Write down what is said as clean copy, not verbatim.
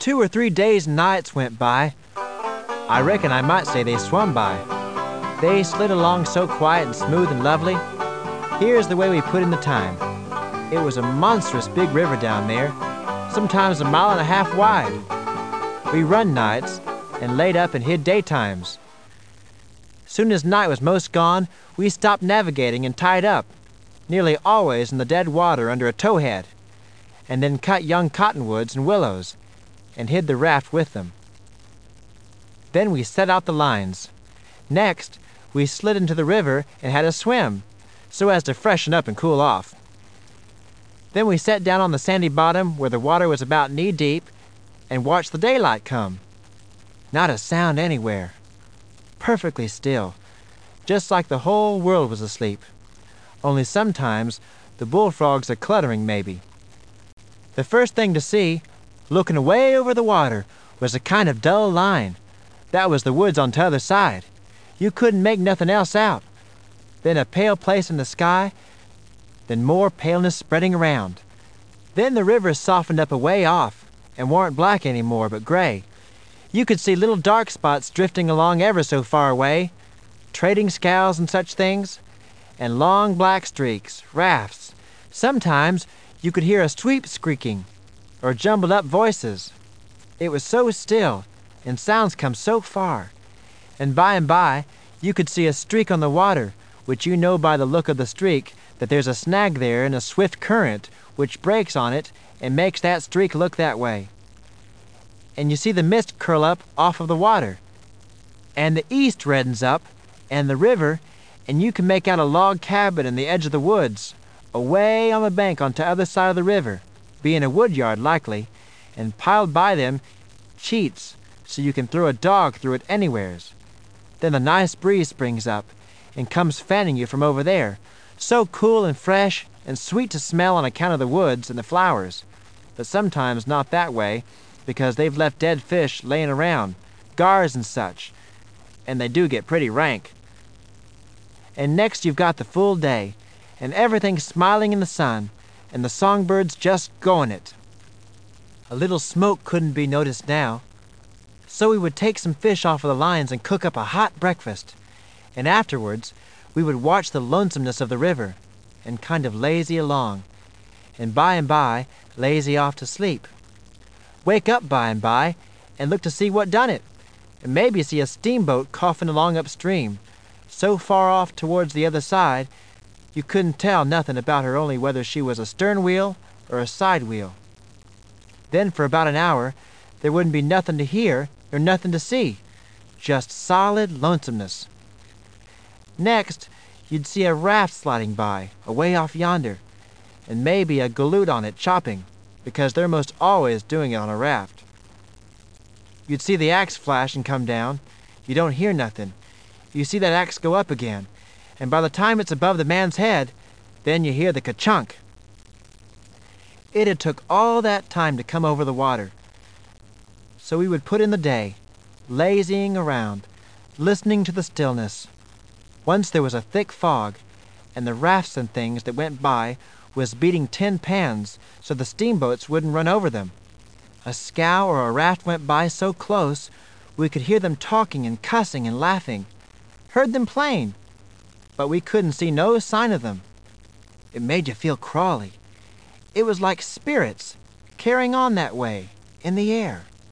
2 or 3 days and nights went by. I reckon I might say they swum by. They slid along so quiet and smooth and lovely. Here's the way we put in the time. It was a monstrous big river down there, sometimes 1.5 miles wide. We run nights and laid up and hid daytimes. Soon as night was most gone, we stopped navigating and tied up, nearly always in the dead water under a towhead, and then cut young cottonwoods and willows, and hid the raft with them. Then we set out the lines. Next, we slid into the river and had a swim, so as to freshen up and cool off. Then we sat down on the sandy bottom where the water was about knee-deep and watched the daylight come. Not a sound anywhere. Perfectly still, just like the whole world was asleep. Only sometimes the bullfrogs are cluttering maybe. The first thing to see, looking away over the water, was a kind of dull line. That was the woods on t'other side. You couldn't make nothing else out. Then a pale place in the sky, then more paleness spreading around. Then the river softened up away off, and warn't black any more, but gray. You could see little dark spots drifting along ever so far away, trading scows and such things, and long black streaks, rafts. Sometimes you could hear a sweep squeaking, or jumbled up voices. It was so still, and sounds come so far. And by, you could see a streak on the water, which you know by the look of the streak that there's a snag there in a swift current which breaks on it and makes that streak look that way. And you see the mist curl up off of the water, and the east reddens up, and the river, and you can make out a log cabin in the edge of the woods, away on the bank on t'other side of the river, being a wood yard likely, and piled by them cheats so you can throw a dog through it anywheres. Then a nice breeze springs up and comes fanning you from over there, so cool and fresh and sweet to smell on account of the woods and the flowers, but sometimes not that way, because they've left dead fish laying around, gars and such, and they do get pretty rank. And next you've got the full day, and everything smiling in the sun, and the songbirds just going it. A little smoke couldn't be noticed now, so we would take some fish off of the lines and cook up a hot breakfast, and afterwards we would watch the lonesomeness of the river, and kind of lazy along, and by lazy off to sleep. Wake up by and look to see what done it, and maybe see a steamboat coughing along upstream, so far off towards the other side you couldn't tell nothing about her, only whether she was a stern wheel or a side wheel. Then for about an hour there wouldn't be nothing to hear nor nothing to see, just solid lonesomeness. Next you'd see a raft sliding by, away off yonder, and maybe a galoot on it chopping, because they're most always doing it on a raft. You'd see the axe flash and come down. You don't hear nothing. You see that axe go up again, and by the time it's above the man's head, then you hear the ka-chunk. It had took all that time to come over the water. So we would put in the day, lazying around, listening to the stillness. Once there was a thick fog, and the rafts and things that went by was beating tin pans so the steamboats wouldn't run over them. A scow or a raft went by so close we could hear them talking and cussing and laughing. Heard them plain, but we couldn't see no sign of them. It made you feel crawly. It was like spirits carrying on that way in the air.